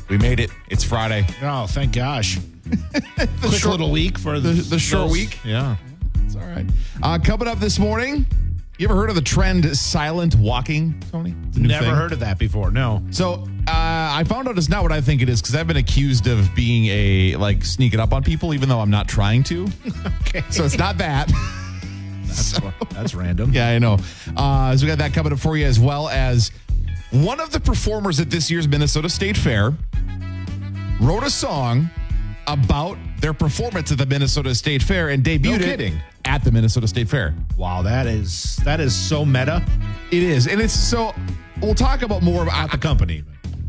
We made it. It's Friday. Oh, thank gosh. Quick little week for the short week. Yeah. It's all right. Coming up this morning, you ever heard of the trend silent walking, Tony? It's a new Never thing. heard of that before. No. So I found out it's not what I think it is because I've been accused of being sneaking up on people, even though I'm not trying to. Okay. So it's not that. That's random. Yeah, I know. So we got that coming up for you, as well as one of the performers at this year's Minnesota State Fair wrote a song about their performance at the Minnesota State Fair and debuted it at the Minnesota State Fair. Wow, that is so meta. It is. And it's so, we'll talk about more about The company.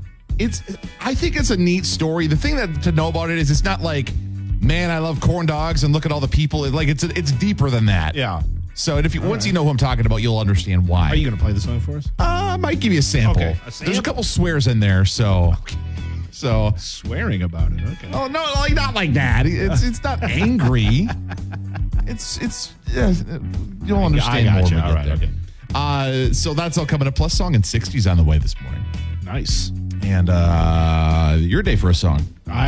I think it's a neat story. The thing that to know about it is it's not like, man, I love corn dogs and look at all the people. It's deeper than that. Yeah. So once you know who I'm talking about, you'll understand why. Are you going to play the song for us? I might give you a sample. Okay, a sample? There's a couple swears in there, so. So. Swearing about it. Okay. Oh no, not like that. It's not angry. It's you'll understand I got more. you. All right. Okay. So that's all coming up. Plus, Song in 60s on the way this morning. Nice. And your day for a song.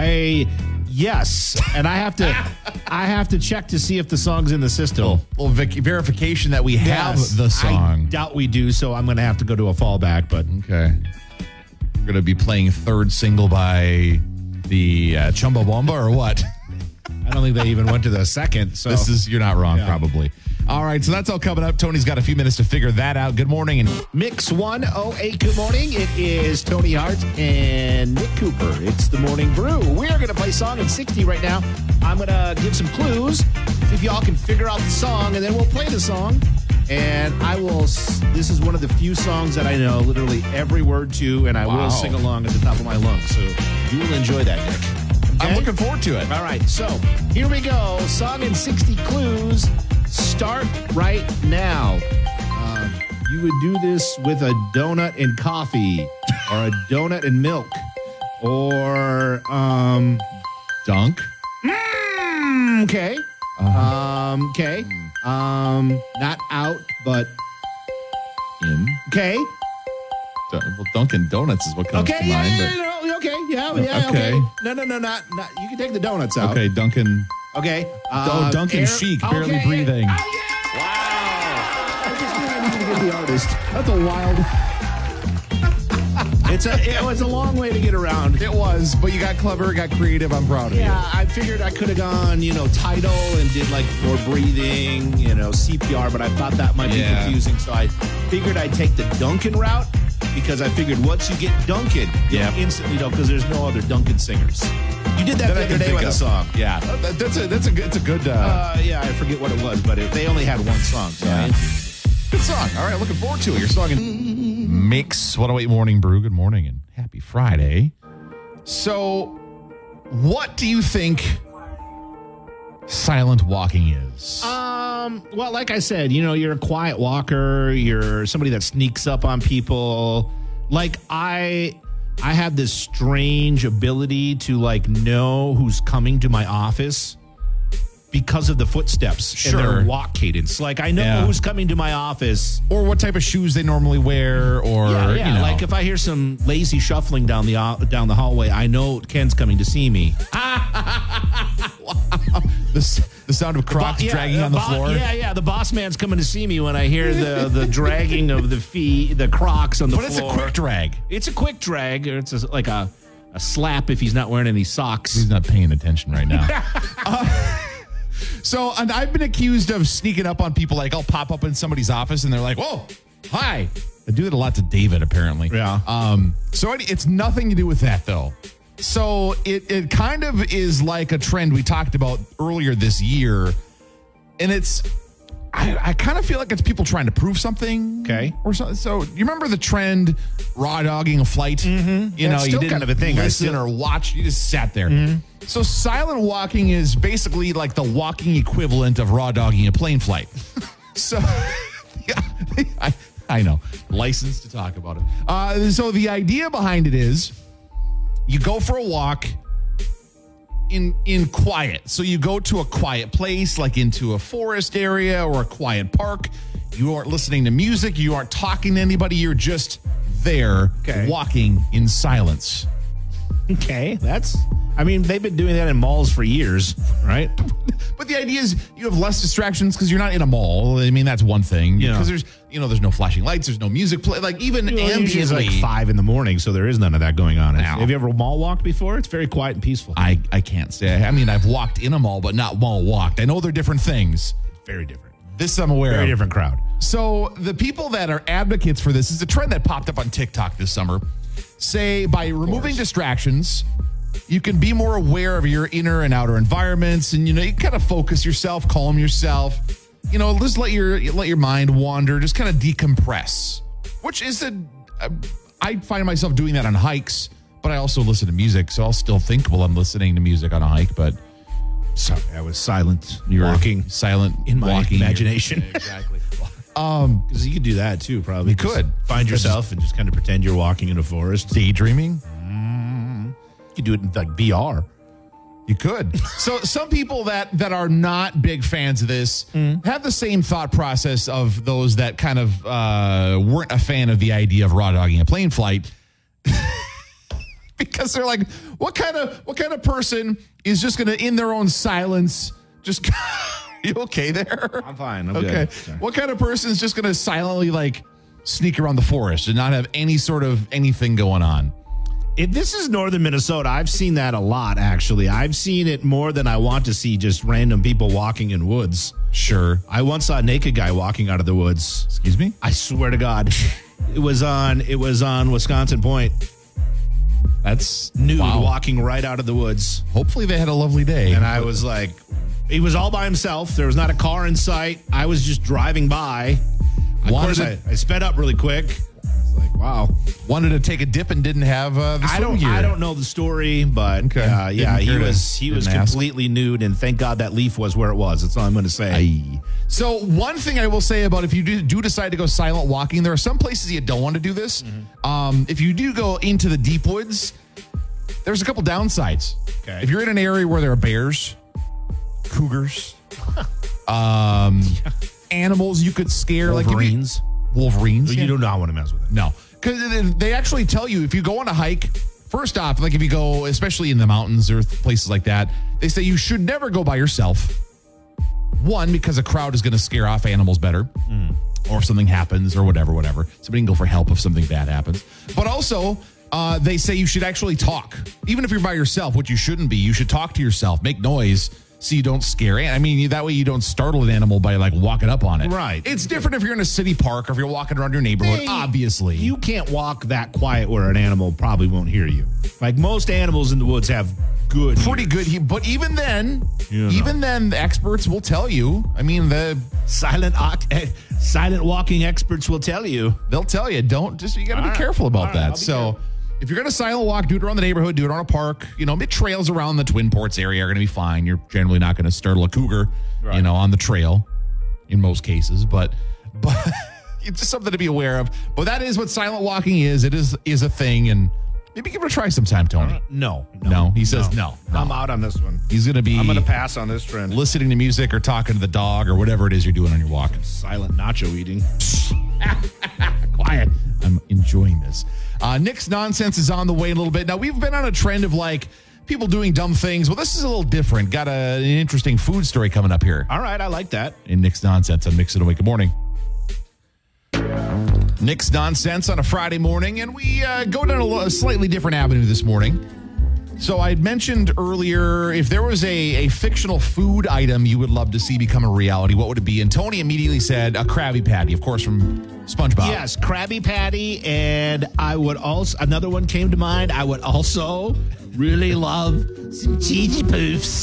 Yes, and I have to check to see if the song's in the system. Little verification that we have the song. I doubt we do, so I'm going to have to go to a fallback. But Okay. We're going to be playing third single by the Chumbawamba or what? I don't think they even went to the second. So You're not wrong, Yeah. probably. All right, so that's all coming up. Tony's got a few minutes to figure that out. Good morning. And Mix 108. Good morning. It is Tony Hart and Nick Cooper. It's the Morning Brew. We're going to play Song in 60 right now. I'm going to give some clues, see if y'all can figure out the song, and then we'll play the song. And this is one of the few songs that I know literally every word to, and I will sing along at the top of my lungs. So you will enjoy that, Nick. I'm looking forward to it. All right, so here we go. Song in 60 clues. Start right now. You would do this with a donut and coffee, or a donut and milk, or Dunk. okay, okay, not out, but In. okay, Well, Dunkin' Donuts is what comes okay, to mind. yeah, okay, yeah, Okay. okay. No, not. You can take the donuts out. Okay, Dunkin'. Okay. Duncan Sheik, barely okay, breathing. Yeah. Oh, yeah. Wow. I just knew I needed to get the artist. That's a wild. It was a long way to get around. It was, but you got clever, got creative. I'm proud of you. Yeah, I figured I could have gone, tidal and did like more breathing, CPR, but I thought that might be confusing. So I figured I'd take the Duncan route because I figured once you get Duncan, you instantly know because there's no other Duncan singers. You did that the other day with a song. Yeah, it's a good. Yeah, I forget what it was, but they only had one song. So Yeah. Good song. All right, looking forward to it. Your song in Mix 108 Morning Brew. Good morning and happy Friday. So, what do you think silent walking is? Well, like I said, you're a quiet walker. You're somebody that sneaks up on people. Like I have this strange ability to know who's coming to my office because of the footsteps and their walk cadence. Like I know who's coming to my office, or what type of shoes they normally wear, or Like if I hear some lazy shuffling down the hallway, I know Ken's coming to see me. the sound of Crocs dragging on the floor. Yeah. The boss man's coming to see me when I hear the dragging of the Crocs on the floor. But it's a quick drag. It's a quick drag. It's like a slap if he's not wearing any socks. He's not paying attention right now. So, and I've been accused of sneaking up on people. Like I'll pop up in somebody's office and they're like, "Whoa, hi." I do that a lot to David, apparently. Yeah. So it's nothing to do with that, though. So it kind of is like a trend we talked about earlier this year. And I kind of feel like it's people trying to prove something. Okay. Or so. So you remember the trend, raw dogging a flight? Mm-hmm. You That's still you didn't kind of a thing. listen or watch. You just sat there. Mm-hmm. So silent walking is basically like the walking equivalent of raw dogging a plane flight. So yeah, I know. Licensed to talk about it. So the idea behind it is you go for a walk in quiet. So you go to a quiet place, like into a forest area or a quiet park. You aren't listening to music. You aren't talking to anybody. You're just there walking in silence. Okay, they've been doing that in malls for years, right? But the idea is you have less distractions because you're not in a mall. I mean, that's one thing. Because there's no flashing lights, there's no music play. Like even Usually it's like 5 a.m, so there is none of that going on. Have you ever mall walked before? It's very quiet and peaceful. I can't say. I mean, I've walked in a mall, but not mall walked. I know they're different things. Very different. This I'm aware Very of. different crowd. So the people that are advocates for this is a trend that popped up on TikTok this summer. Say by removing distractions, you can be more aware of your inner and outer environments, and you kind of focus yourself, calm yourself. Just let your mind wander, just kind of decompress. Which is I find myself doing that on hikes, but I also listen to music, so I'll still think while I'm listening to music on a hike. But sorry, I was silent. You're walking silent in my imagination. Yeah, exactly. Because you could do that too, probably. You could find yourself and just kind of pretend you're walking in a forest, daydreaming. You could do it in like VR. You could. So some people that are not big fans of this have the same thought process of those that kind of weren't a fan of the idea of raw dogging a plane flight. Because they're like, what kind of person is just going to, in their own silence, just... You okay there? I'm fine. I'm okay. good. Sorry. What kind of person is just going to silently sneak around the forest and not have any sort of anything going on? If this is northern Minnesota, I've seen that a lot, actually. I've seen it more than I want to see just random people walking in woods. Sure. I once saw a naked guy walking out of the woods. Excuse me? I swear to God. It was on Wisconsin Point. That's nude, walking right out of the woods. Hopefully they had a lovely day. And I was like, he was all by himself. There was not a car in sight. I was just driving by. Of course, I sped up really quick. It's like, wow. Wanted to take a dip and didn't have the swim gear. I don't know the story, but he was completely nude, and thank God that leaf was where it was. That's all I'm going to say. So one thing I will say about if you do decide to go silent walking, there are some places you don't want to do this. Mm-hmm. If you do go into the deep woods, there's a couple downsides. Okay. If you're in an area where there are bears, cougars, animals you could scare, Wolverines. Wolverines. You do not want to mess with it. No, because they actually tell you if you go on a hike. First off, if you go, especially in the mountains or places like that, they say you should never go by yourself. One, because a crowd is going to scare off animals better, or if something happens or whatever. Somebody can go for help if something bad happens. But also, they say you should actually talk. Even if you're by yourself, which you shouldn't be, you should talk to yourself, make noise so you don't scare it. I mean, that way you don't startle an animal by walking up on it. Right. It's different if you're in a city park or if you're walking around your neighborhood, obviously. You can't walk that quiet where an animal probably won't hear you. Like most animals in the woods have pretty good. But even then, the experts will tell you. I mean, the silent walking experts will tell you. They'll tell you. You got to be careful about that. So if you're going to silent walk, do it around the neighborhood, do it on a park. Trails around the Twin Ports area are going to be fine. You're generally not going to startle a cougar, on the trail in most cases. But it's just something to be aware of. But that is what silent walking is. It is a thing, and maybe give it a try sometime, Tony. No. He says no. I'm out on this one. I'm going to pass on this trend. Listening to music or talking to the dog or whatever it is you're doing on your walk. Silent nacho eating. Quiet. I'm enjoying this. Nick's Nonsense is on the way in a little bit. Now, we've been on a trend of people doing dumb things. Well, this is a little different. Got an interesting food story coming up here. All right, I like that. In Nick's Nonsense on Mix It Away. Good morning. Nick's Nonsense on a Friday morning, and we go down a slightly different avenue this morning. So I had mentioned earlier, if there was a fictional food item you would love to see become a reality, what would it be? And Tony immediately said a Krabby Patty, of course, from SpongeBob. Yes, Krabby Patty, and I would also, another one came to mind, I would also really love some cheesy poofs.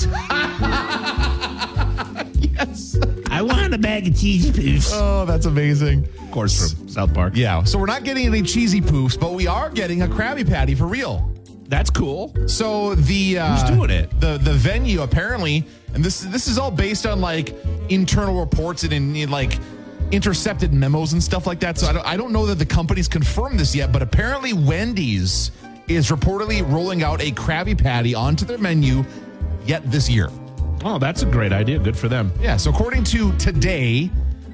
Yes. I want a bag of cheesy poofs. Oh, that's amazing. Of course, from South Park. Yeah, so we're not getting any cheesy poofs, but we are getting a Krabby Patty for real. That's cool. So who's doing it? The venue apparently, and this is all based on internal reports and in intercepted memos and stuff like that. So I don't know that the company's confirmed this yet, but apparently Wendy's is reportedly rolling out a Krabby Patty onto their menu yet this year. Oh, that's a great idea. Good for them. Yeah. So according to Today,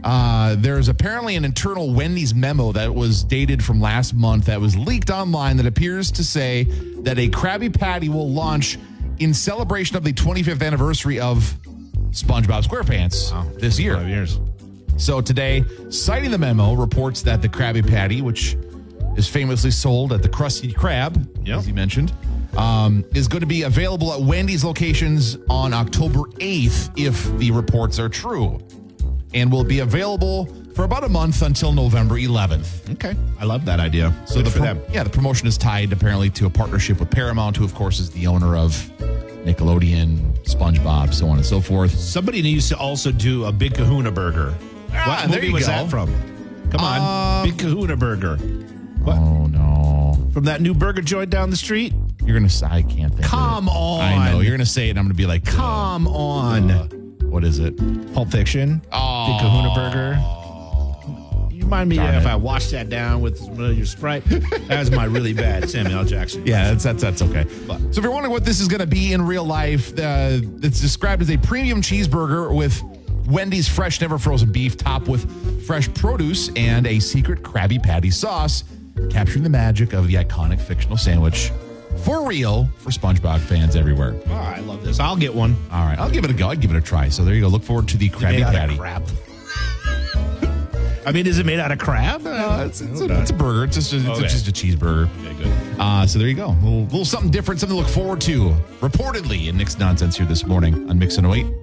There's apparently an internal Wendy's memo that was dated from last month that was leaked online that appears to say that a Krabby Patty will launch in celebration of the 25th anniversary of SpongeBob SquarePants this year. 5 years. So today, citing the memo, reports that the Krabby Patty, which is famously sold at the Krusty Krab, as you mentioned, is going to be available at Wendy's locations on October 8th if the reports are true, and will be available for about a month until November 11th. Okay. I love that idea. So the promotion is tied apparently to a partnership with Paramount, who of course is the owner of Nickelodeon, SpongeBob, so on and so forth. Somebody needs to also do a Big Kahuna Burger. What movie was that from? Come on. Big Kahuna Burger. What? Oh, no. From that new burger joint down the street? You're going to say, I can't think Come of it. on. I know. You're going to say it, and I'm going to be like, Come on. What is it? Pulp Fiction. Oh. Big Kahuna Burger. You remind me if I washed that down with some of your Sprite. That was my really bad Samuel L. Jackson. Yeah, that's okay. So if you're wondering what this is going to be in real life, it's described as a premium cheeseburger with Wendy's fresh, never frozen beef topped with fresh produce and a secret Krabby Patty sauce, capturing the magic of the iconic fictional sandwich for real for SpongeBob fans everywhere. Oh, I love this. I'll get one. All right, I'll give it a go. I'd give it a try. So there you go. Look forward to the Krabby Patty. Crab. I mean, is it made out of crab? It's a burger. It's just a cheeseburger. Okay, good. So there you go. A little something different, something to look forward to. Reportedly in Nick's Nonsense here this morning on Mix 108.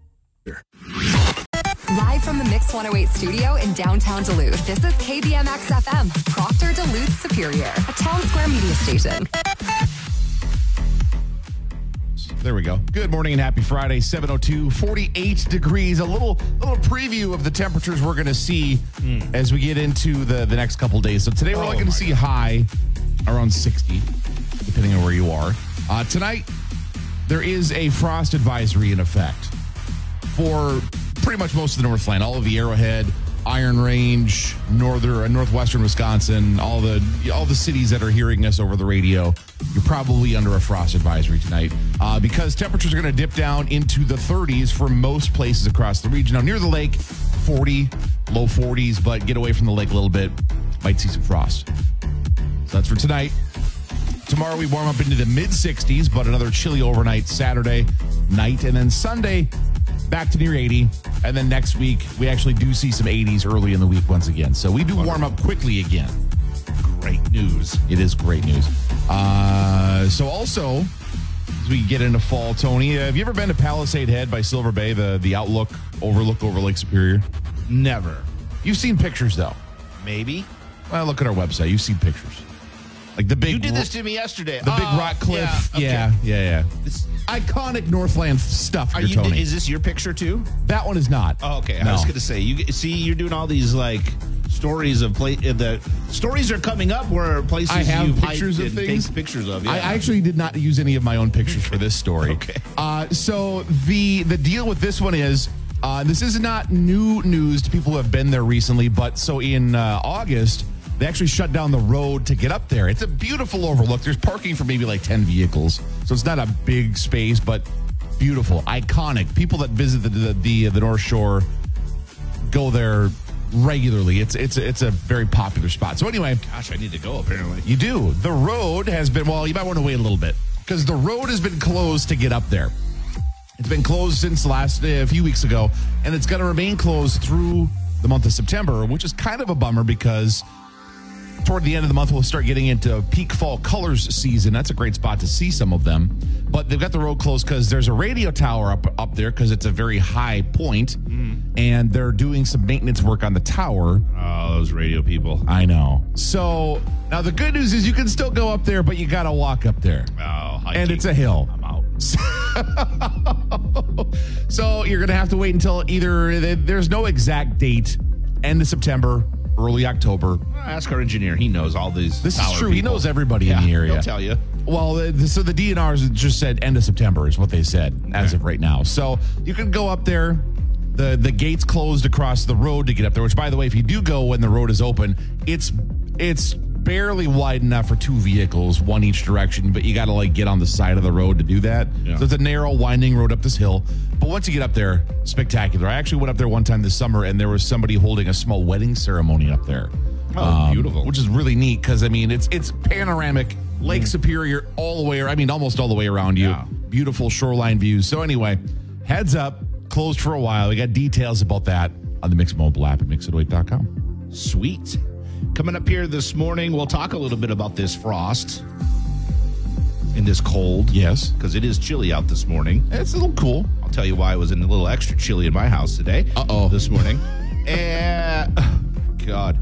Live from the Mix 108 studio in downtown Duluth, this is KBMX FM, Proctor Duluth Superior, a town square media station. There we go. Good morning and happy Friday, 7:02, 48 degrees. A little preview of the temperatures we're going to see as we get into the next couple days. So today we're going to see high around 60, depending on where you are. Tonight, there is a frost advisory in effect for pretty much most of the Northland, all of the Arrowhead, Iron Range, northwestern Wisconsin, all the cities that are hearing us over the radio. You're probably under a frost advisory tonight because temperatures are going to dip down into the 30s for most places across the region. Now, near the lake, 40, low 40s, but get away from the lake a little bit, might see some frost. So that's for tonight. Tomorrow we warm up into the mid-60s, but another chilly overnight Saturday night, and then Sunday back to near 80. And then next week, we actually do see some 80s early in the week once again. So we do warm up quickly again. Great news. It is great news. So also, as we get into fall, Tony, have you ever been to Palisade Head by Silver Bay, the overlook over Lake Superior? Never. You've seen pictures, though. Maybe. Well, look at our website. You've seen pictures. Like the big. You did this to me yesterday. The big rock cliff. Yeah. This iconic Northland stuff. Tony. Is this your picture too? That one is not. Oh, okay. No. I was going to say, you're doing all these like stories of the stories are coming up where places I have you've pictures of hiked and things. take pictures of. Yeah. I actually did not use any of my own pictures for this story. Okay. So the deal with this one is this is not new news to people who have been there recently, but so in August. They actually shut down the road to get up there. It's a beautiful overlook. There's parking for maybe like 10 vehicles. So it's not a big space, but beautiful, iconic. People that visit the North Shore go there regularly. It's a very popular spot. So anyway. Gosh, I need to go apparently. You do. The road has been, well, you might want to wait a little bit because the road has been closed to get up there. It's been closed since a few weeks ago, and it's going to remain closed through the month of September, which is kind of a bummer because toward the end of the month, we'll start getting into peak fall colors season. That's a great spot to see some of them. But they've got the road closed because there's a radio tower up there because it's a very high point, and they're doing some maintenance work on the tower. Oh, those radio people. I know. So now the good news is you can still go up there, but you got to walk up there. Oh, hiking. And it's a hill. I'm out. So you're going to have to wait until either there's no exact date, end of September, early October. Ask our engineer. He knows all these. This is true. People. He knows everybody in the area. He'll tell you. Well, so the DNRs just said end of September is what they said as of right now. So you can go up there. The gates closed across the road to get up there, which, by the way, if you do go when the road is open, it's barely wide enough for two vehicles, one each direction, but you got to like get on the side of the road to do that. Yeah. So it's a narrow, winding road up this hill. But once you get up there, spectacular. I actually went up there one time this summer, and there was somebody holding a small wedding ceremony up there. Oh, beautiful. Which is really neat because, I mean, it's panoramic, Lake Superior all the way, almost all the way around you. Yeah. Beautiful shoreline views. So anyway, heads up, closed for a while. We got details about that on the Mix mobile app at mix808.com. Sweet. Coming up here this morning, we'll talk a little bit about this frost and this cold. Yes. Because it is chilly out this morning. It's a little cool. I'll tell you why it was a little extra chilly in my house today. This morning. And, God.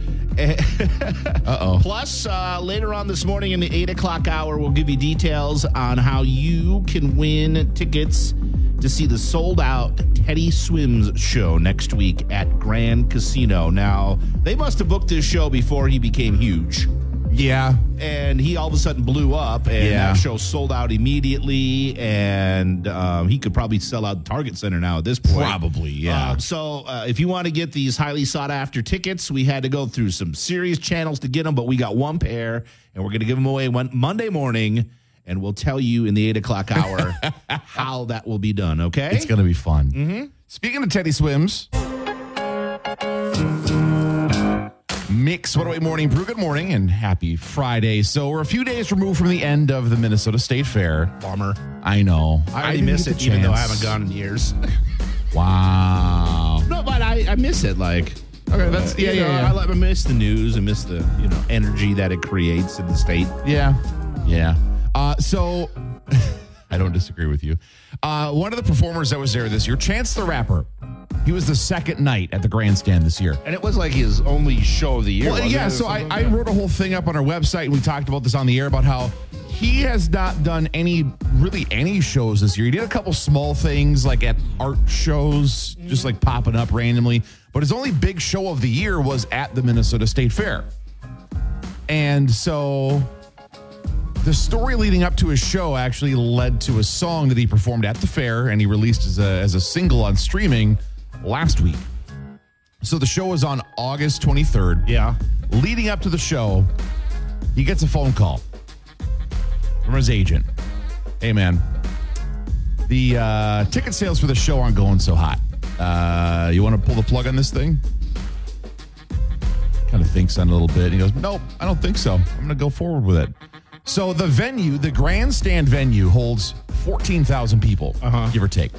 Plus, later on this morning in the 8 o'clock hour, we'll give you details on how you can win tickets to see the sold-out Teddy Swims show next week at Grand Casino. Now, they must have booked this show before he became huge. Yeah. And he all of a sudden blew up, and that show sold out immediately, and he could probably sell out Target Center now at this point. Probably, yeah. So if you want to get these highly sought-after tickets, we had to go through some serious channels to get them, but we got one pair, and we're going to give them away Monday morning, and we'll tell you in the 8 o'clock hour how that will be done, okay? It's going to be fun. Mm-hmm. Speaking of Teddy Swims, Mix 108 Morning Brew, good morning and happy Friday. So we're a few days removed from the end of the Minnesota State Fair. Bummer. I know. I already miss it, even though I haven't gone in years. Wow. No, but I miss it, like... Okay, that's yeah. I miss the news. I miss the energy that it creates in the state. Yeah. So I don't disagree with you. One of the performers that was there this year, Chance the Rapper, he was the second night at the grandstand this year. And it was like his only show of the year. Well, yeah, so I wrote a whole thing up on our website, and we talked about this on the air about how he has not done any shows this year. He did a couple small things like at art shows, just like popping up randomly. But his only big show of the year was at the Minnesota State Fair. And so the story leading up to his show actually led to a song that he performed at the fair, and he released as a single on streaming last week. So the show was on August 23rd. Yeah. Leading up to the show, he gets a phone call from his agent. Hey, man, the ticket sales for the show aren't going so hot. You want to pull the plug on this thing? Kind of thinks on it a little bit. He goes, nope, I don't think so. I'm going to go forward with it. So the venue, the grandstand venue, holds 14,000 people, give or take.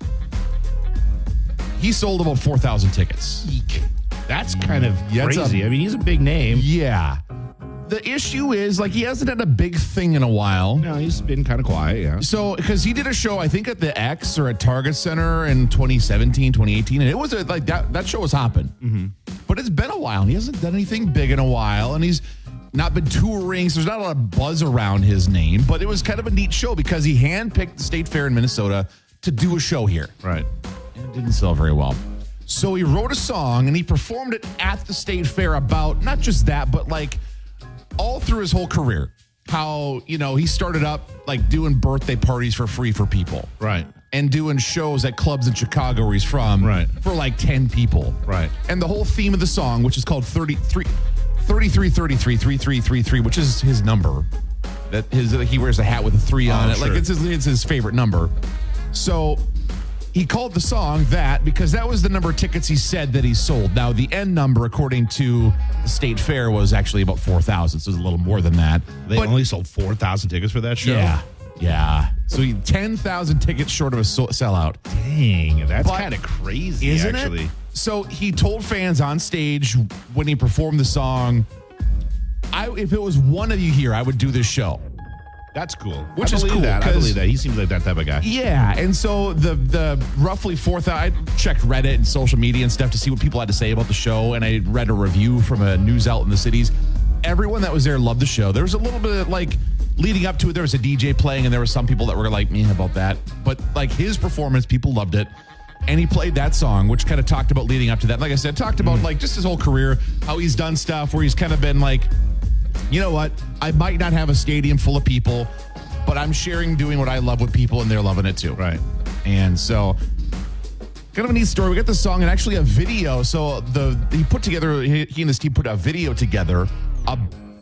He sold about 4,000 tickets. Eek. That's kind of Yeah, crazy. I mean, he's a big name. Yeah. The issue is, like, he hasn't had a big thing in a while. No, he's been kind of quiet, yeah. So, because he did a show, I think, at the X or at Target Center in 2017, 2018, and it was like that show was hopping. Mm-hmm. But it's been a while, and he hasn't done anything big in a while, and he's not been touring, so there's not a lot of buzz around his name, but it was kind of a neat show because he handpicked the State Fair in Minnesota to do a show here. Right. And it didn't sell very well. So he wrote a song, and he performed it at the State Fair about, not just that, but like all through his whole career, how, he started up like doing birthday parties for free for people. Right. And doing shows at clubs in Chicago where he's from. Right. For like 10 people. Right. And the whole theme of the song, which is called 3333, which is his number. He wears a hat with a 3 on it. Sure. Like it's his favorite number. So he called the song that because that was the number of tickets he said that he sold. Now, the end number, according to the State Fair, was actually about 4,000. So it was a little more than that. They only sold 4,000 tickets for that show? Yeah. So 10,000 tickets short of a sellout. Dang, that's kind of crazy, isn't actually. It? So he told fans on stage when he performed the song, if it was one of you here, I would do this show. That's cool. Which is cool. I believe that. He seems like that type of guy. Yeah. And so the roughly 4,000, I checked Reddit and social media and stuff to see what people had to say about the show. And I read a review from a news outlet in the cities. Everyone that was there loved the show. There was a little bit of like leading up to it. There was a DJ playing and there were some people that were like, about that. But like his performance, people loved it. And he played that song, which kind of talked about leading up to that. Like I said, talked about like just his whole career, how he's done stuff where he's kind of been like, you know what? I might not have a stadium full of people, but I'm doing what I love with people, and they're loving it too. Right. And so, kind of a neat story. We got the song and actually a video. So he and his team put a video together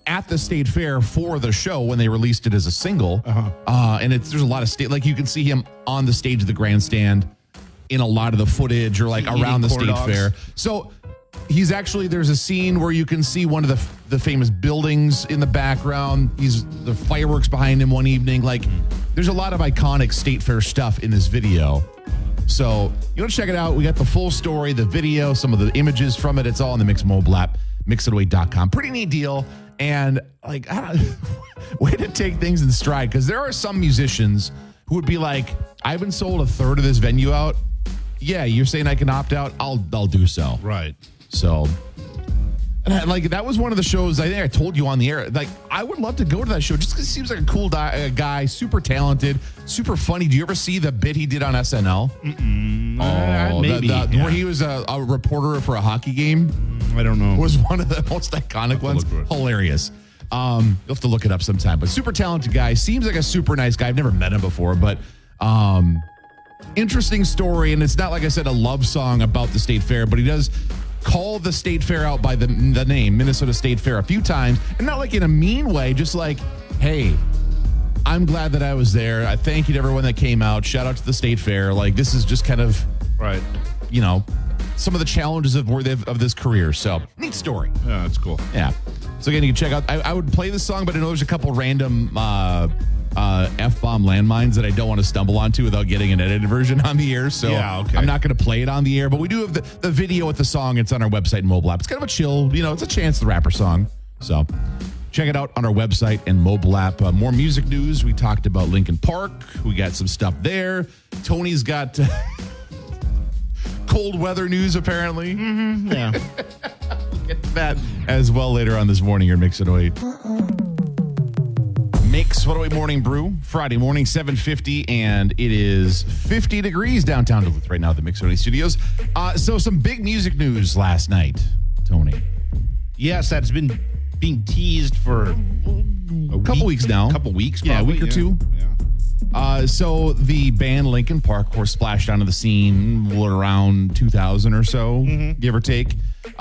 at the State Fair for the show when they released it as a single. And there's a lot of like you can see him on the stage of the grandstand in a lot of the footage or like around the State Fair. So he's actually, there's a scene where you can see one of the famous buildings in the background. The fireworks behind him one evening. Like there's a lot of iconic State Fair stuff in this video. So you want to check it out. We got the full story, the video, some of the images from it. It's all on the Mix Mobile app, mixitaway.com. Pretty neat deal. And like, I don't way to take things in stride, because there are some musicians who would be like, I haven't sold a third of this venue out. Yeah, you're saying I can opt out? I'll do so. Right. So, and like that was one of the shows I think I told you on the air. Like I would love to go to that show just because he seems like a cool guy, super talented, super funny. Do you ever see the bit he did on SNL? Maybe where he was a reporter for a hockey game. I don't know. Was one of the most iconic ones. Hilarious. You'll have to look it up sometime. But super talented guy. Seems like a super nice guy. I've never met him before, but interesting story. And it's not, like I said, a love song about the State Fair, but he does call the State Fair out by the name Minnesota State Fair a few times, and not like in a mean way, just like, hey, I'm glad that I was there. I thank you to everyone that came out. Shout out to the State Fair. Like this is just kind of right, you know, some of the challenges of this career. So neat story. Yeah, that's cool. Yeah. So again, you can check out. I would play the song, but I know there's a couple random F-bomb landmines that I don't want to stumble onto without getting an edited version on the air. So yeah, okay. I'm not going to play it on the air, but we do have the video with the song. It's on our website and mobile app. It's kind of a chill, it's a Chance the Rapper song. So check it out on our website and mobile app. More music news. We talked about Linkin Park. We got some stuff there. Tony's got cold weather news, apparently. Mm-hmm, yeah. We'll get to that as well later on this morning here at Mix 108. Mix 108 Morning Brew, Friday morning, 7:50, and it is 50 degrees downtown Duluth right now at the Mix 108 studios. So some big music news last night, Tony. Yes, that's been being teased for a couple weeks now. A couple weeks, probably. Yeah, a week or two. Yeah. So the band Linkin Park, of course, splashed onto the scene around 2000 or so, give or take.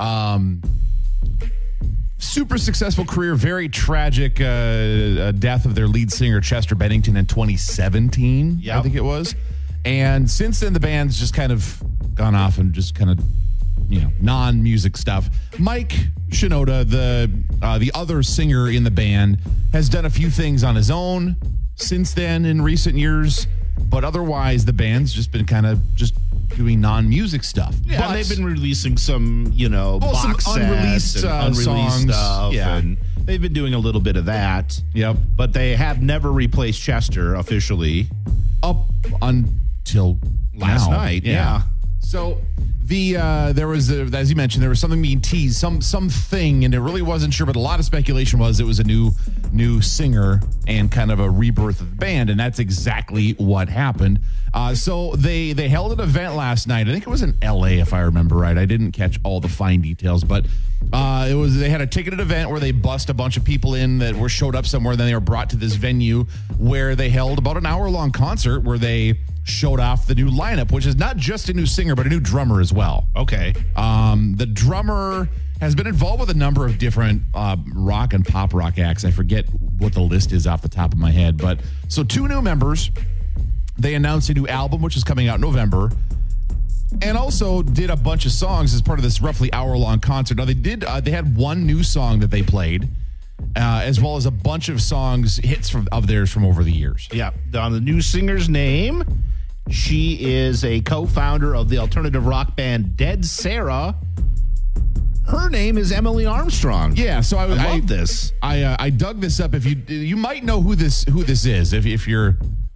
Super successful career, very tragic death of their lead singer, Chester Bennington, in 2017, I think it was. And since then, the band's just kind of gone off and just kind of, non-music stuff. Mike Shinoda, the other singer in the band, has done a few things on his own since then in recent years, but otherwise the band's just been kind of just doing non-music stuff. Yeah, but they've been releasing some, box some unreleased, sets and unreleased songs. stuff. Yeah. And they've been doing a little bit of that. Yep. But they have never replaced Chester officially. Up until last now. night. Yeah. So there was, as you mentioned, there was something being teased, something, and it really wasn't sure, but a lot of speculation was it was a new singer and kind of a rebirth of the band, and that's exactly what happened. So they held an event last night. I think it was in LA, if I remember right. I didn't catch all the fine details, but they had a ticketed event where they bussed a bunch of people in that showed up somewhere. Then they were brought to this venue where they held about an hour-long concert where they showed off the new lineup, which is not just a new singer, but a new drummer as well. Okay. The drummer has been involved with a number of different rock and pop rock acts. I forget what the list is off the top of my head, but so 2 new members. They announced a new album, which is coming out in November, and also did a bunch of songs as part of this roughly hour-long concert. Now, they had one new song that they played, as well as a bunch of songs, hits of theirs from over the years. Yeah. On the new singer's name, she is a co-founder of the alternative rock band Dead Sarah. Her name is Emily Armstrong. Yeah, so I love this. I dug this up. If you might know who this is if you're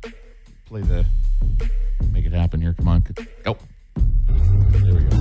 make it happen here. Come on. Oh. There we go.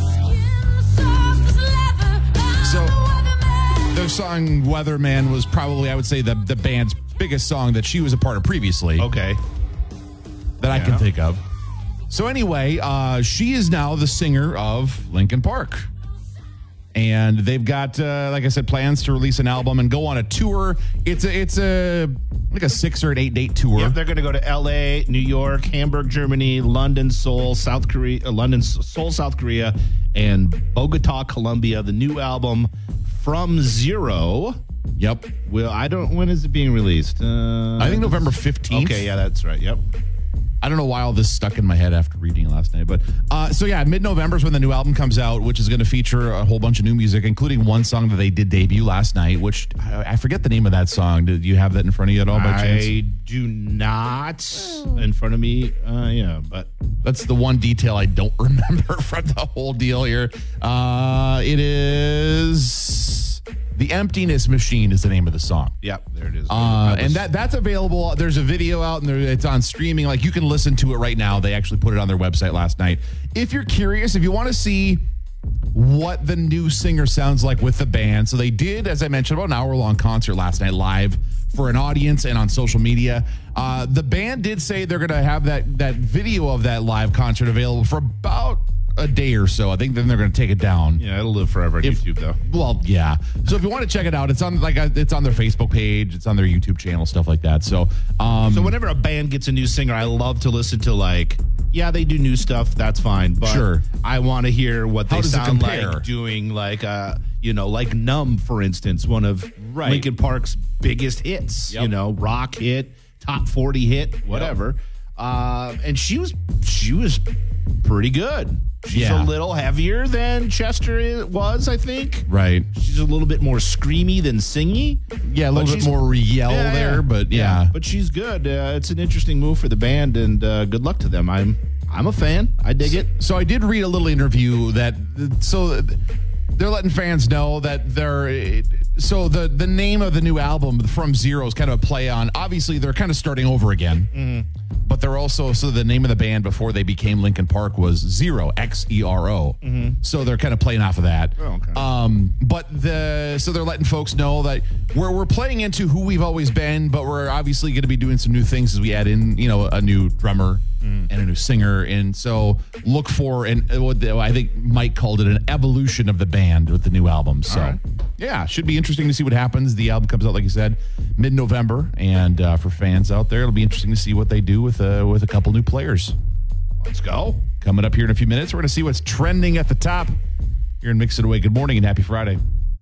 So their song Weatherman was probably, I would say, the band's biggest song that she was a part of previously. Okay. That I can think of. So anyway, she is now the singer of Linkin Park. And they've got, like I said, plans to release an album and go on a tour. It's like a 6 or an 8 date tour. Yeah, they're going to go to L.A., New York, Hamburg, Germany, London, Seoul, South Korea, South Korea, and Bogota, Colombia. The new album, From Zero, Yep. Well, when is it being released? I think November 15th. Okay, yeah, that's right. Yep. I don't know why all this stuck in my head after reading it last night. But mid-November is when the new album comes out, which is going to feature a whole bunch of new music, including one song that they did debut last night, which I forget the name of that song. Do you have that in front of you at all by chance? I do not in front of me. But that's the one detail I don't remember from the whole deal here. It is The Emptiness Machine is the name of the song. Yep, there it is. And that's available. There's a video out and it's on streaming. Like you can listen to it right now. They actually put it on their website last night. If you're curious, if you want to see what the new singer sounds like with the band. So they did, as I mentioned, about an hour-long concert last night live for an audience and on social media. The band did say they're going to have that video of that live concert available for about a day or so. I think then they're going to take it down. Yeah, it'll live forever on YouTube, though. Well, yeah. So if you want to check it out, it's on it's on their Facebook page, it's on their YouTube channel, stuff like that. So, so whenever a band gets a new singer, I love to listen to they do new stuff. That's fine, but sure. I want to hear what they sound compare? like doing, like Numb, for instance, one of Linkin Park's biggest hits. Yep. Rock hit, top 40 hit, whatever. Yep. And she was pretty good. She's a little heavier than Chester was, I think. Right. She's a little bit more screamy than singy. Yeah, a little bit more yell there, but yeah. But she's good. It's an interesting move for the band, and good luck to them. I'm a fan. I dig it. So I did read a little interview so they're letting fans know that the name of the new album, From Zero, is kind of a play on, obviously they're kind of starting over again. Mm-hmm. But they're also, so the name of the band before they became Linkin Park was Zero, Xero. Mm-hmm. So they're kind of playing off of that. Oh, okay. So they're letting folks know that we're playing into who we've always been, but we're obviously going to be doing some new things as we add in, a new drummer and a new singer. And so look for, I think Mike called it an evolution of the band with the new album. So yeah, should be interesting to see what happens. The album comes out, like you said, mid-November. And for fans out there, it'll be interesting to see what they do with a couple new players. Let's go. Coming up here in a few minutes, we're going to see what's trending at the top here in Mix It Away. Good morning and happy Friday.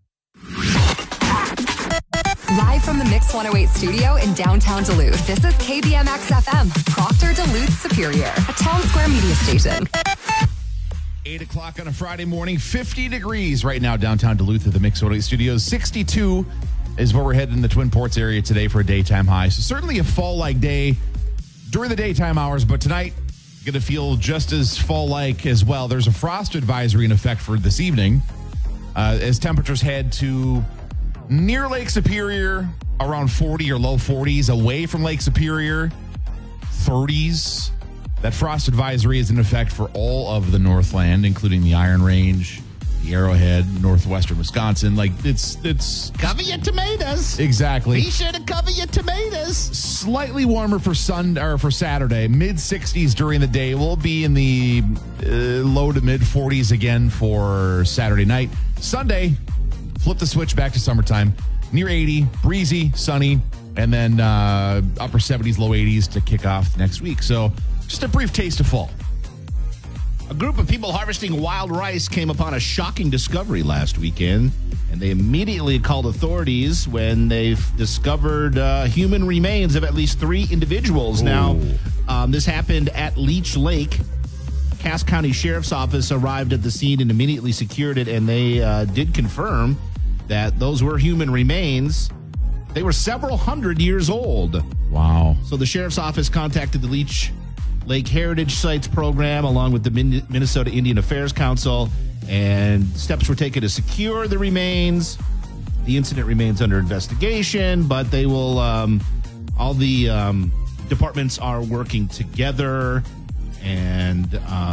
Live from the Mix 108 studio in downtown Duluth, this is KBMX FM, Proctor Duluth Superior, a town square media station. 8 o'clock on a Friday morning, 50 degrees right now downtown Duluth at the Mix 108 studios. 62 is where we're headed in the Twin Ports area today for a daytime high. So certainly a fall-like day during the daytime hours, but tonight going to feel just as fall-like as well. There's a frost advisory in effect for this evening as temperatures head to near Lake Superior, around 40 or low 40s, away from Lake Superior, 30s. That frost advisory is in effect for all of the Northland, including the Iron Range, the Arrowhead, northwestern Wisconsin. It's cover your tomatoes. Exactly. Be sure to cover your tomatoes. Slightly warmer for Saturday, mid 60s during the day. We'll be in the low to mid 40s again for Saturday night. Sunday, flip the switch back to summertime. Near 80, breezy, sunny, and then upper 70s, low 80s to kick off next week. So just a brief taste of fall. A group of people harvesting wild rice came upon a shocking discovery last weekend, and they immediately called authorities when they discovered human remains of at least 3 individuals. Ooh. Now, this happened at Leech Lake. Cass County Sheriff's Office arrived at the scene and immediately secured it, and they did confirm that those were human remains. They were several hundred years old. Wow. So the Sheriff's Office contacted the Leech Lake Heritage Sites Program along with the Minnesota Indian Affairs Council, and steps were taken to secure the remains. The incident remains under investigation, but they will, all the departments are working together, and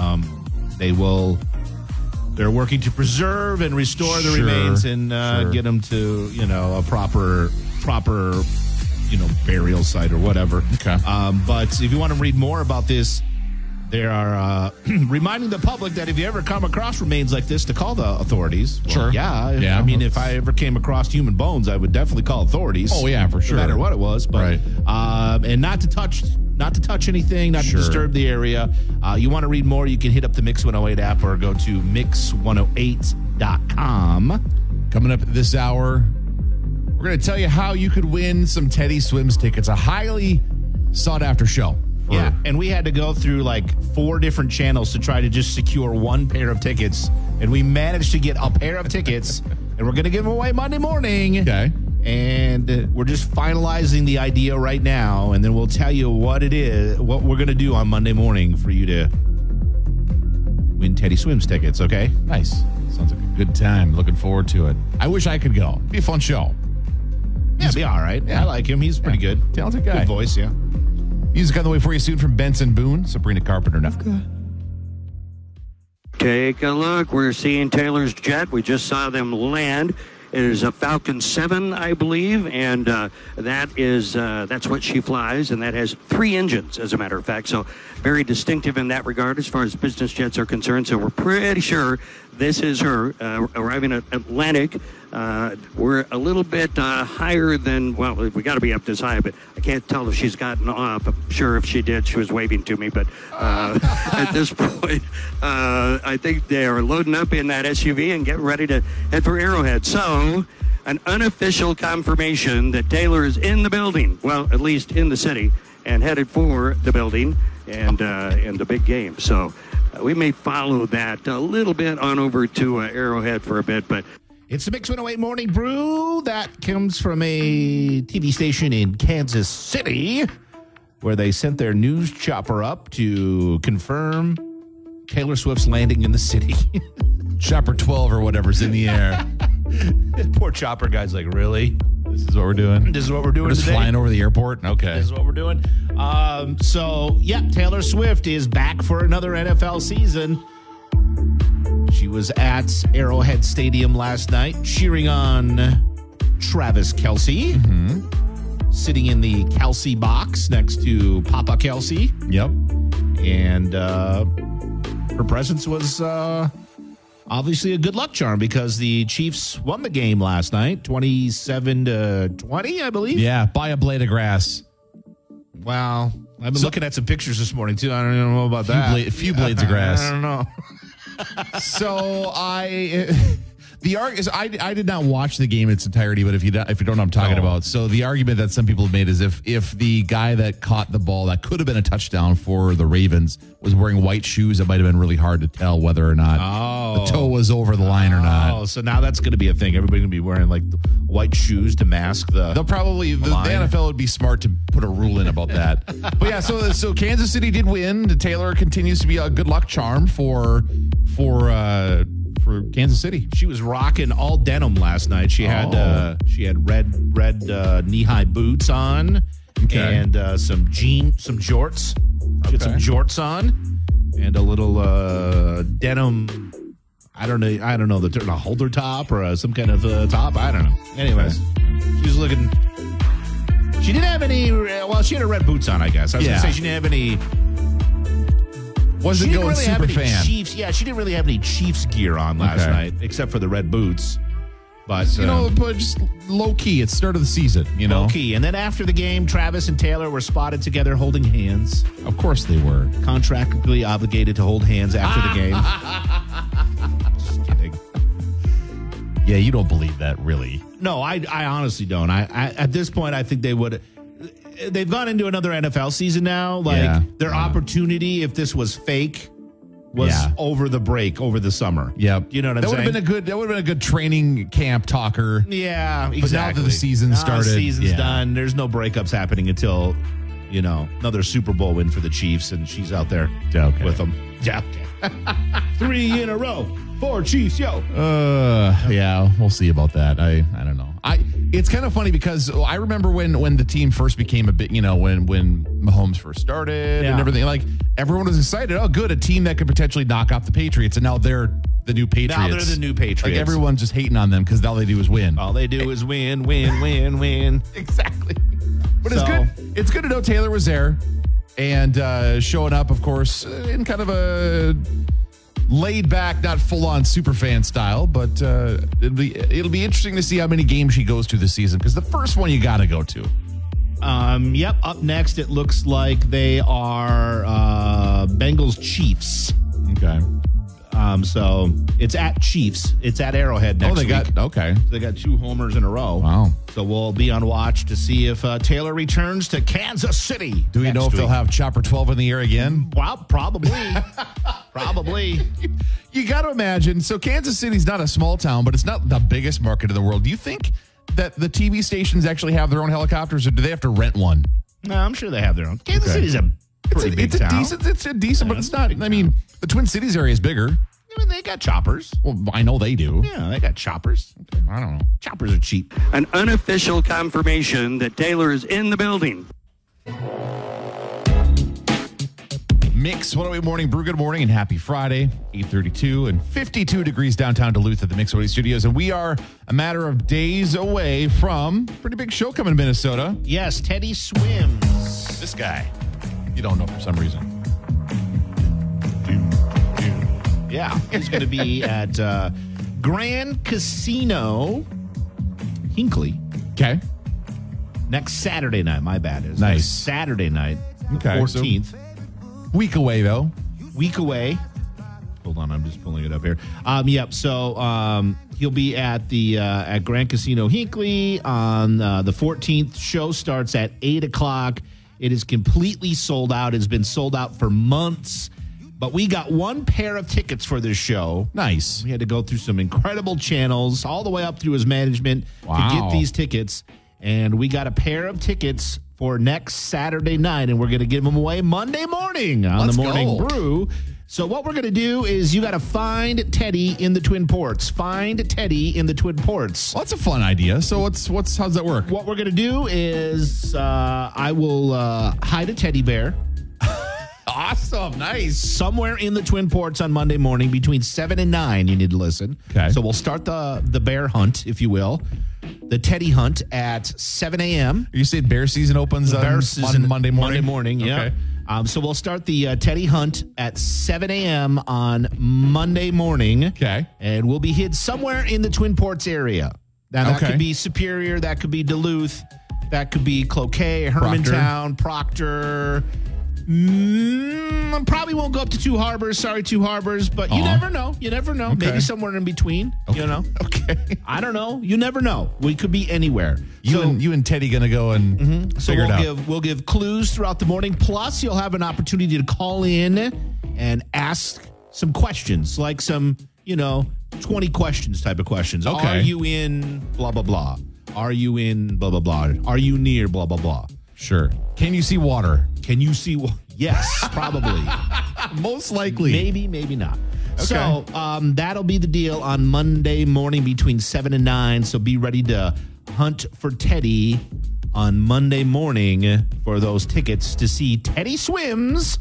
they're working to preserve and restore the remains and get them to, a proper burial site or whatever. Okay. But if you want to read more about this, they are reminding the public that if you ever come across remains like this, to call the authorities. Well, sure. Yeah. I mean, if I ever came across human bones, I would definitely call authorities. Oh, yeah, for sure. No matter what it was. But, right. And not to touch anything, not to disturb the area. You want to read more, you can hit up the Mix 108 app or go to mix108.com. Coming up this hour, We're going to tell you how you could win some Teddy Swims tickets, a highly sought after show. Yeah, and we had to go through like 4 different channels to try to just secure one pair of tickets. And we managed to get a pair of tickets, and we're going to give them away Monday morning. Okay. And we're just finalizing the idea right now, and then we'll tell you what it is, what we're going to do on Monday morning for you to win Teddy Swims tickets, okay? Nice. Sounds like a good time. Looking forward to it. I wish I could go. Be a fun show. Yeah, it'll be all right. Yeah. I like him. He's pretty good. Talented guy. Good voice, yeah. Music on the way for you soon from Benson Boone, Sabrina Carpenter. Take a look. We're seeing Taylor's jet. We just saw them land. It is a Falcon 7, I believe, and that's what she flies, and that has 3 engines, as a matter of fact. So very distinctive in that regard as far as business jets are concerned. So we're pretty sure this is her arriving at Atlantic. We're a little bit higher than, well, we got to be up this high, but I can't tell if she's gotten off. I'm sure if she did, she was waving to me. But at this point, I think they are loading up in that SUV and getting ready to head for Arrowhead. So an unofficial confirmation that Taylor is in the building, well, at least in the city, and headed for the building and the big game. So we may follow that a little bit on over to Arrowhead for a bit, but it's the Mix 108 Morning Brew. That comes from a TV station in Kansas City where they sent their news chopper up to confirm Taylor Swift's landing in the city. Chopper 12 or whatever's in the air. Poor chopper guy's like, really? This is what we're doing? This is what we're doing We're just today? flying over the airport? Okay. This is what we're doing. Taylor Swift is back for another NFL season. She was at Arrowhead Stadium last night cheering on Travis Kelce, sitting in the Kelce box next to Papa Kelce. Yep. And her presence was obviously a good luck charm because the Chiefs won the game last night, 27-20, I believe. Yeah, by a blade of grass. Wow. I've been looking at some pictures this morning, too. I don't even know about that. Few blades of grass. I don't know. So the argument is I did not watch the game in its entirety, but if you don't know what I'm talking about, so the argument that some people have made is if the guy that caught the ball that could have been a touchdown for the Ravens was wearing white shoes, it might have been really hard to tell whether or not the toe was over the line or not. Oh, so now that's going to be a thing. Everybody's going to be wearing like white shoes to mask the. They'll probably the NFL would be smart to put a rule in about that. But yeah, so Kansas City did win. Taylor continues to be a good luck charm for Kansas City. She was rocking all denim last night. She had red knee-high boots on and some jorts. She had some jorts on and a little denim. I don't know a holder top or some kind of top. I don't know. Anyways, she was looking. She didn't have any. Well, she had her red boots on, I guess. I was going to say she didn't have any. Wasn't going super fan. Chiefs, she didn't really have any Chiefs gear on last night, except for the red boots. But but just low key. It's start of the season, low key. And then after the game, Travis and Taylor were spotted together holding hands. Of course they were contractually obligated to hold hands after the game. Just kidding. Yeah, you don't believe that, really? No, I honestly don't. I at this point, I think they would. They've gone into another NFL season now. Their opportunity, if this was fake, was over the break, over the summer. Yep. You know what I'm saying? That would have been a good training camp talker. Yeah, exactly. But now that the season started. The season's done. There's no breakups happening until, another Super Bowl win for the Chiefs, and she's out there with them. Yeah. 3 in a row. 4 Chiefs, yo. Yeah, we'll see about that. I don't know. It's kind of funny because I remember when the team first became a bit, when Mahomes first started and everything, like everyone was excited. Oh, good, a team that could potentially knock off the Patriots, and now they're the new Patriots. Now they're the new Patriots. Like everyone's just hating on them because all they do is win. All they do is win, win, win, win. Exactly. But it's good. It's good to know Taylor was there and showing up, of course, in kind of a laid back, not full on super fan style, but it'll be interesting to see how many games she goes to this season because the first one you got to go to. Yep. Up next, it looks like they are Bengals Chiefs. Okay. So it's at Chiefs. It's at Arrowhead next week. Okay. They got 2 homers in a row. Wow. So we'll be on watch to see if Taylor returns to Kansas City. Do we know if they'll have Chopper 12 in the air again? Well, probably. Probably. You got to imagine. So Kansas City's not a small town, but it's not the biggest market in the world. Do you think that the TV stations actually have their own helicopters, or do they have to rent one? No, I'm sure they have their own. Kansas City's a pretty big town. It's a decent, but it's not. I mean, the Twin Cities area is bigger. I mean, they got choppers. Well, I know they do. Yeah, they got choppers. Okay, I don't know. Choppers are cheap. An unofficial confirmation that Taylor is in the building. Mix 108 Morning Brew. Good morning and happy Friday. 8:32 and 52 degrees downtown Duluth at the Mix 108 Studios. And we are a matter of days away from a pretty big show coming to Minnesota. Yes, Teddy Swims. This guy. You don't know for some reason. Yeah, he's going to be at Grand Casino Hinckley Okay. next Saturday night. My bad. Is Nice. next Saturday night, the Okay, 14th. Week away, though. Week away. Hold on, I'm just pulling it up here. Yep. So he'll be at the at Grand Casino Hinckley on the 14th. Show starts at 8:00. It is completely sold out. It's been sold out for months. But we got 1 pair of tickets for this show. Nice. We had to go through some incredible channels, all the way up through his management to get these tickets. And we got a pair of tickets for next Saturday night, and we're going to give them away Monday morning on Let's the Morning go. Brew. So what we're going to do is you got to find Teddy in the Twin Ports. Find Teddy in the Twin Ports. Well, that's a fun idea. So how's that work? What we're going to do is I will hide a teddy bear Awesome. Nice. somewhere in the Twin Ports on Monday morning between 7 and 9. You need to listen. Okay. So we'll start the bear hunt, if you will, the Teddy hunt at 7 a.m. You said bear season opens on Monday morning? Monday morning, yeah. Okay. So we'll start the Teddy hunt at 7 a.m. on Monday morning. Okay. And we'll be hid somewhere in the Twin Ports area. Now, that Okay. could be Superior, that could be Duluth, that could be Cloquet, Hermantown, Proctor. Probably won't go up to Two Harbors. Sorry, Two Harbors, but you never know. You never know. Okay. Maybe somewhere in between. You know. Okay. I don't know. You never know. We could be anywhere. You and Teddy going to go and So figure it out. we'll give clues throughout the morning. Plus, you'll have an opportunity to call in and ask some questions, like some 20 questions type of questions. Okay. Are you in blah blah blah? Are you in blah blah blah? Are you near blah blah blah? Sure. Can you see water? Can you see? Yes, probably. Most likely. Maybe, maybe not. So that'll be the deal on Monday morning between 7 and 9. So be ready to hunt for Teddy on Monday morning for those tickets to see Teddy Swims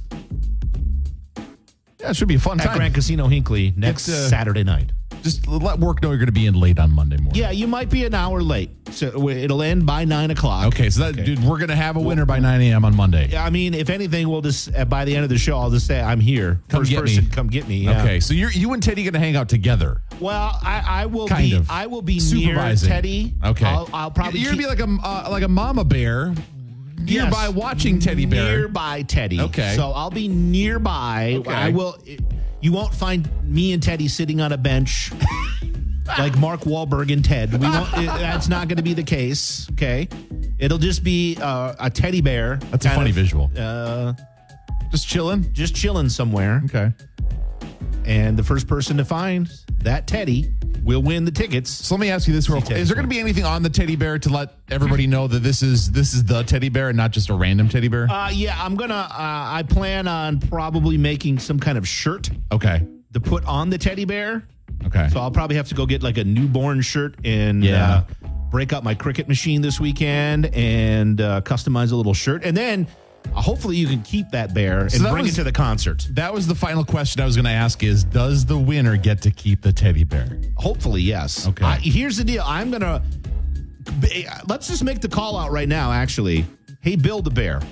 Yeah, it should be a fun at time. Grand Casino Hinckley next Saturday night. Just let work know you're going to be in late on Monday morning. Yeah, you might be an hour late. So it'll end by 9 o'clock. Okay, so dude, we're going to have a winner by 9 a.m. on Monday. Yeah, I mean, if anything, we'll just, by the end of the show, I'll just say, I'm here. Come First get person, me. come get me. Yeah. Okay, so you and Teddy going to hang out together. Well, I will Kind be. of. I will be Supervising. near Teddy. Okay. I'll probably. You're going to be like a mama bear nearby watching Teddy Bear. Nearby Teddy. Okay. So I'll be nearby. Okay. I will. You won't find me and Teddy sitting on a bench like Mark Wahlberg and Ted. We won't. That's not going to be the case. Okay. It'll just be a teddy bear. That's a funny visual. Just chilling somewhere. Okay. And the first person to find that Teddy will win the tickets. So let me ask you this real quick. Is there going to be anything on the teddy bear to let everybody know that this is the teddy bear and not just a random teddy bear? Yeah, I'm going to, I plan on probably making some kind of shirt Okay. to put on the teddy bear. Okay. So I'll probably have to go get like a newborn shirt and break out my Cricut machine this weekend and customize a little shirt. And then hopefully you can keep that bear and bring it to the concert. That was the final question I was going to ask is, does the winner get to keep the teddy bear? Hopefully, yes. Okay. Here's the deal. I'm going to, let's just make the call out right now, actually. Hey, Bill the Bear.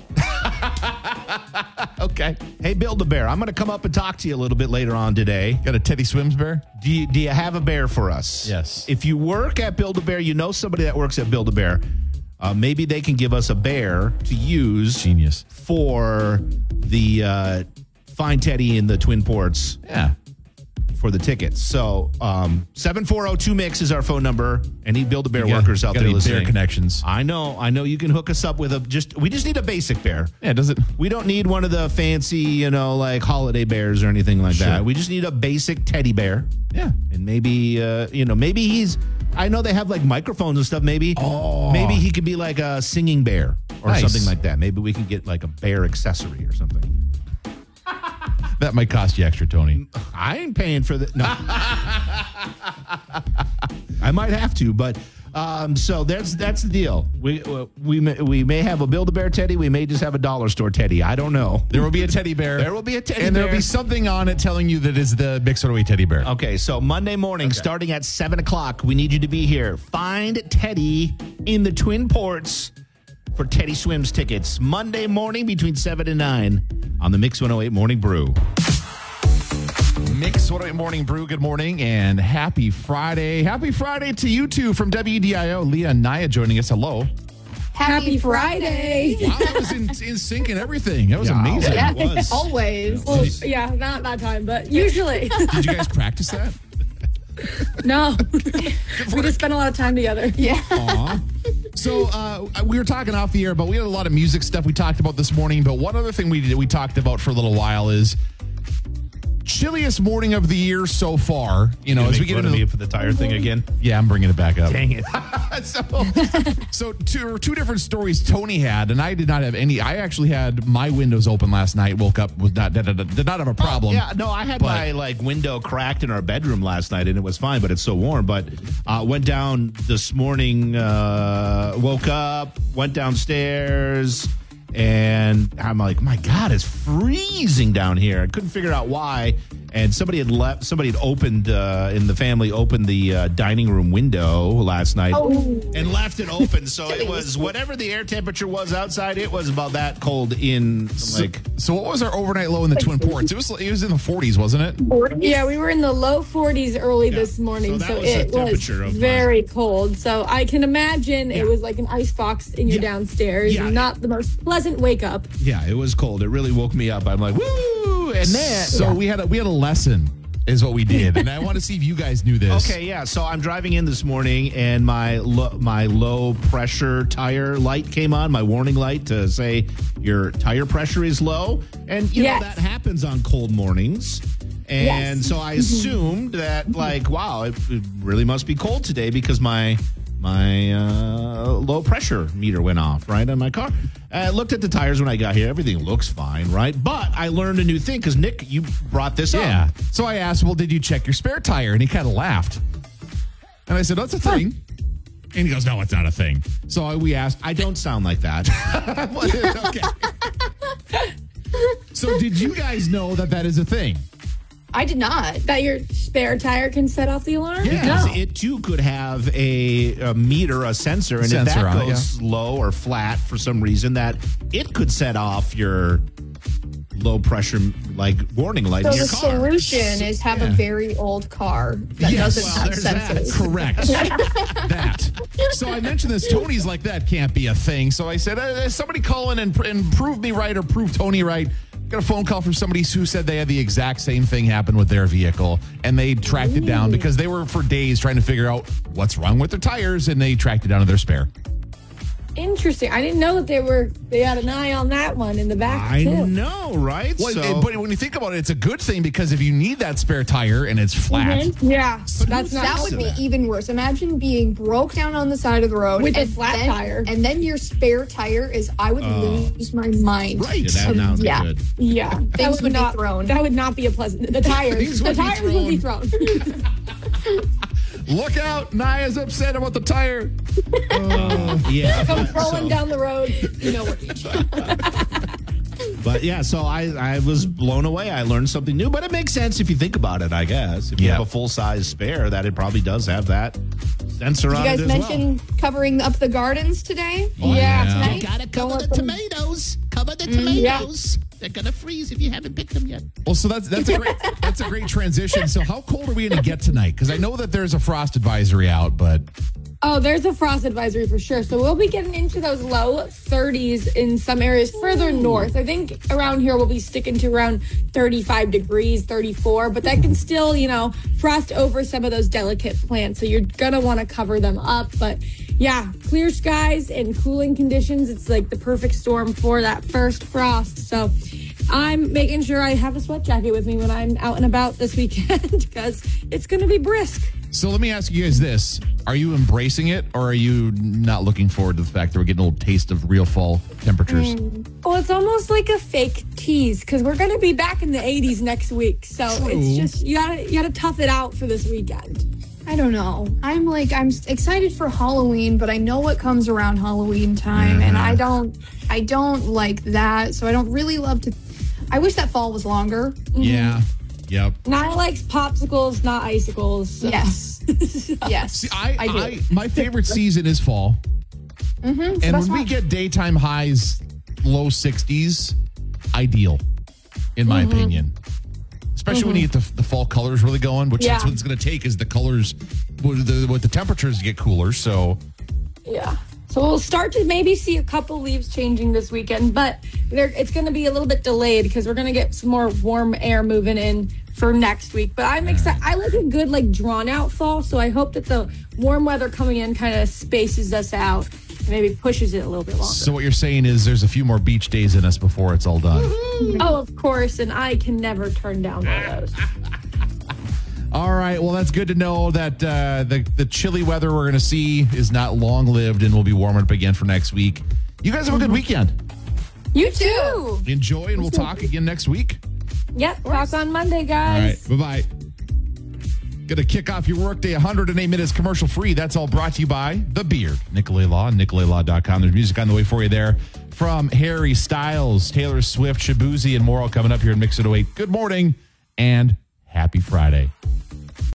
Okay. Hey, Bill the Bear. I'm going to come up and talk to you a little bit later on today. Got a Teddy Swims bear? Do you have a bear for us? Yes. If you work at Build a Bear, you know somebody that works at Build a Bear. Maybe they can give us a bear to use Genius. for the Find Teddy in the Twin Ports Yeah. for the tickets. So 740-2MIX is our phone number. Any Build-A-Bear workers out there listening. Bear connections. I know you can hook us up with we just need a basic bear. Yeah, does it? We don't need one of the fancy, like holiday bears or anything like that. We just need a basic teddy bear. Yeah. And maybe, maybe I know they have like microphones and stuff. Maybe he could be like a singing bear or something like that. Maybe we can get like a bear accessory or something. That might cost you extra, Tony. I ain't paying for that. No. I might have to, but so that's the deal. We may have a Build-A-Bear teddy. We may just have a dollar store teddy. I don't know. There will be a teddy bear. There will be a teddy and bear. there will be something on it telling you that is the Mix 108 teddy bear. Okay, so Monday morning, starting at 7 o'clock, we need you to be here. Find Teddy in the Twin Ports for Teddy Swims tickets. Monday morning between 7 and 9 on the Mix 108 Morning Brew. Mix 108 Morning Brew, good morning and happy Friday. Happy Friday to you two from WDIO. Leah and Naya joining us. Hello. Happy Friday. Wow, that was in sync and everything. That was amazing. Yeah, It was. always. Well, yeah, not that time, but usually. Did you guys practice that? No. We just spent a lot of time together. Yeah. Aw. So we were talking off the air, but we had a lot of music stuff we talked about this morning. But one other thing we talked about for a little while is chilliest morning of the year so far. As we get into for the tire thing again. Yeah, I'm bringing it back up. Dang it. So two different stories Tony had, and I did not have any. I actually had my windows open last night. Woke up did not have a problem. I had my window cracked in our bedroom last night, and it was fine. But it's so warm. But went down this morning. Woke up, went downstairs. And I'm like, my God, it's freezing down here. I couldn't figure out why. And somebody had opened in the family opened the dining room window last night and left it open. So it was whatever the air temperature was outside. It was about that cold in So what was our overnight low in the Twin Ports? It was in the 40s, wasn't it? Yeah, we were in the low 40s early this morning, so it was very cold. So I can imagine it was like an icebox in your downstairs. Yeah. Not the most pleasant wake up. Yeah, it was cold. It really woke me up. I'm like, woo! And then we had a lesson is what we did, and I want to see if you guys knew this. Okay, yeah. So I'm driving in this morning, and my low pressure tire light came on, my warning light to say your tire pressure is low, and you know that happens on cold mornings. And so I assumed that, wow, it really must be cold today because my low pressure meter went off, right, on my car. I looked at the tires when I got here. Everything looks fine, right? But I learned a new thing because, Nick, you brought this up. Yeah. So I asked, well, did you check your spare tire? And he kind of laughed. And I said, that's a thing. And he goes, no, it's not a thing. So we asked. I don't sound like that. Okay. So did you guys know that is a thing? I did not. That your spare tire can set off the alarm? Yeah, because it too could have a meter, a sensor, and if that goes low or flat for some reason, that it could set off your low pressure warning light in your car. So the solution is have a very old car that doesn't have sensors. Correct. That. So I mentioned this. Tony's like, that can't be a thing. So I said, somebody call in and prove me right or prove Tony right. Got a phone call from somebody who said they had the exact same thing happen with their vehicle, and they tracked it down because they were for days trying to figure out what's wrong with their tires, and they tracked it down to their spare. Interesting. I didn't know that they had an eye on that one in the back, I too. know, right? Well, but when you think about it, it's a good thing because if you need that spare tire and it's flat. Yeah, that's not that would be even worse. Imagine being broke down on the side of the road with a flat tire, and then your spare tire is. I would lose my mind. Right? Yeah, that would be good. Yeah, things would be thrown. That would not be a pleasant. The tires would be thrown. Look out! Naya's upset about the tire. Yeah, come crawling down the road. You know what? But yeah, so I was blown away. I learned something new, but it makes sense if you think about it, I guess. If you have a full-size spare, that it probably does have that sensor on it as well. You guys mentioned covering up the gardens today? Yeah. You gotta cover the tomatoes. Cover the tomatoes. Yeah. They're gonna freeze if you haven't picked them yet. Well, so that's a great transition. So how cold are we going to get tonight? Because I know that there's a frost advisory out, but Oh, there's a frost advisory for sure. So we'll be getting into those low 30s in some areas further north. I think around here we'll be sticking to around 35 degrees, 34, but that can still, frost over some of those delicate plants. So you're going to want to cover them up. But yeah, clear skies and cooling conditions. It's like the perfect storm for that first frost. So I'm making sure I have a sweat jacket with me when I'm out and about this weekend because it's going to be brisk. So let me ask you guys this. Are you embracing it or are you not looking forward to the fact that we're getting a little taste of real fall temperatures? Well, it's almost like a fake tease because we're going to be back in the 80s next week. So It's just, you gotta tough it out for this weekend. I don't know. I'm excited for Halloween, but I know what comes around Halloween time, and I don't like that. So I don't really love to. I wish that fall was longer. Yeah. Yep. Naya likes popsicles, not icicles. So. Yes. Yes. See, I my favorite season is fall. Mm-hmm. And when we get daytime highs, low 60s, ideal, in my opinion. Especially when you get the fall colors really going, which that's what it's going to take is the colors with the temperatures get cooler. So, yeah. So we'll start to maybe see a couple leaves changing this weekend, but it's going to be a little bit delayed because we're going to get some more warm air moving in for next week. But I'm excited. I like a good, drawn out fall. So I hope that the warm weather coming in kind of spaces us out and maybe pushes it a little bit longer. So what you're saying is there's a few more beach days in us before it's all done. Oh, of course. And I can never turn down one of those. All right. Well, that's good to know that the chilly weather we're going to see is not long-lived and we'll be warming up again for next week. You guys have a good weekend. You too. Enjoy, and we'll talk again next week. Yep. Talk on Monday, guys. All right. Bye-bye. Going to kick off your workday 108 minutes commercial-free. That's all brought to you by The Beard. Nicolay Law, NicolayLaw.com. There's music on the way for you there from Harry Styles, Taylor Swift, Shabuzi, and more all coming up here in Mix 108. Good morning and happy Friday.